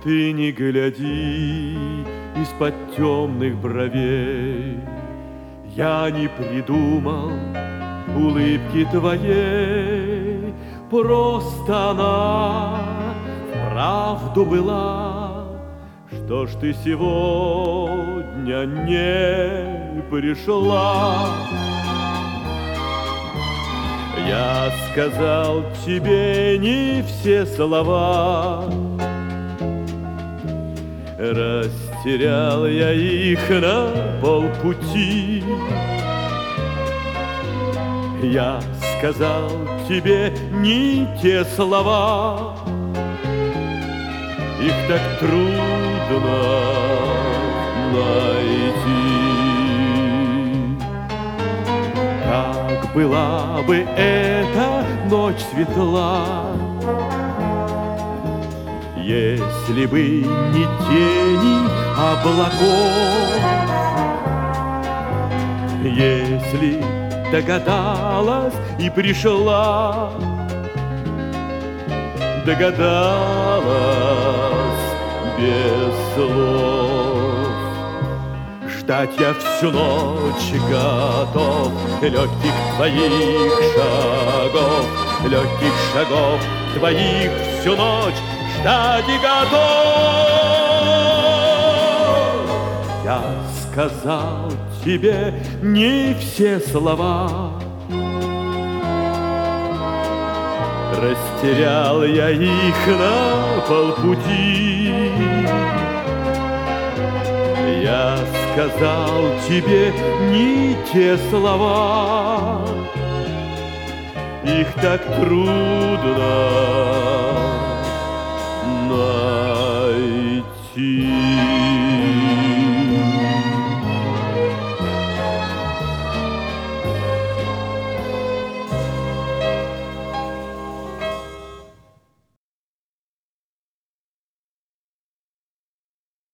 Ты не гляди из-под темных бровей, я не придумал улыбки твоей, просто она вправду была. Что ж ты сегодня не пришла? Я сказал тебе не все слова, растерял я их на полпути. Я сказал тебе не те слова, их так трудно найти. Как была бы эта ночь светла, если бы не тени облаков, если догадалась и пришла, догадалась без слов. Ждать я всю ночь готов легких твоих шагов, легких шагов твоих всю ночь ждать и готов. Я сказал тебе не все слова, растерял я их на полпути. Я сказал тебе не те слова, их так трудно найти.